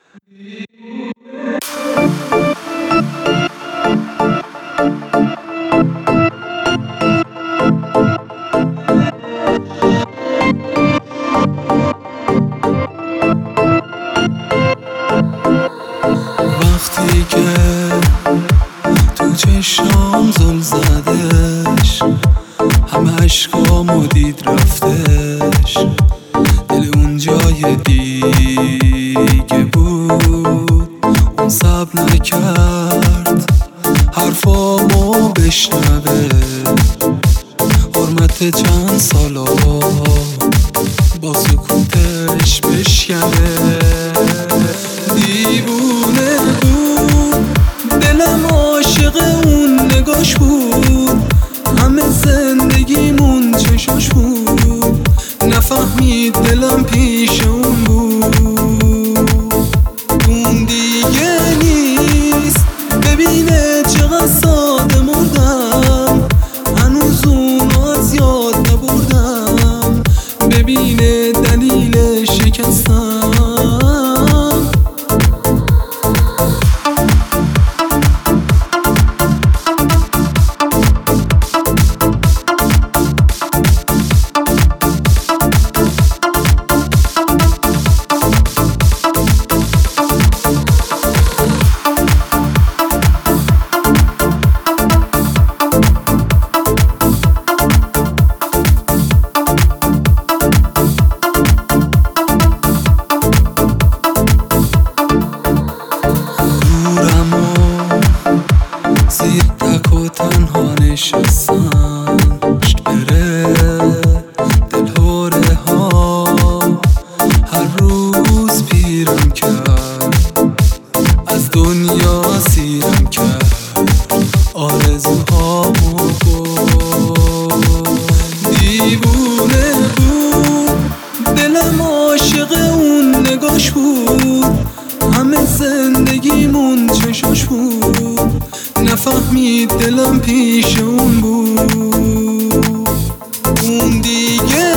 وقتی که تو چشام زل زدش، همه عشقامو دید رفتش. دل اون جای دیگه بود، اون صبر نکرد حرفامو بشنوه. حرمت چند سالا با سکوتش بشکنه. دیوونه بود دلم، عاشق اون نگاش بود، همه زندگیمون چشاش بود. نفهمید دلم پیش اون بود، اون دیگه نیست. ببینه چقدر ساده مردم، هنوز اونو از یاد نبردم. ببینه دلیل شکستم. زیر تک و تنها نشستم، پشت بره دلهوره ها هر روز پیرم کرد، از دنیا سیرم کرد، آرزوهامو برد. دیوونه بود دلم، عاشق اون نگاش بود، همه زندگیمون چشاش بود. نفهمید دلم پیش اون بود، اون دیگه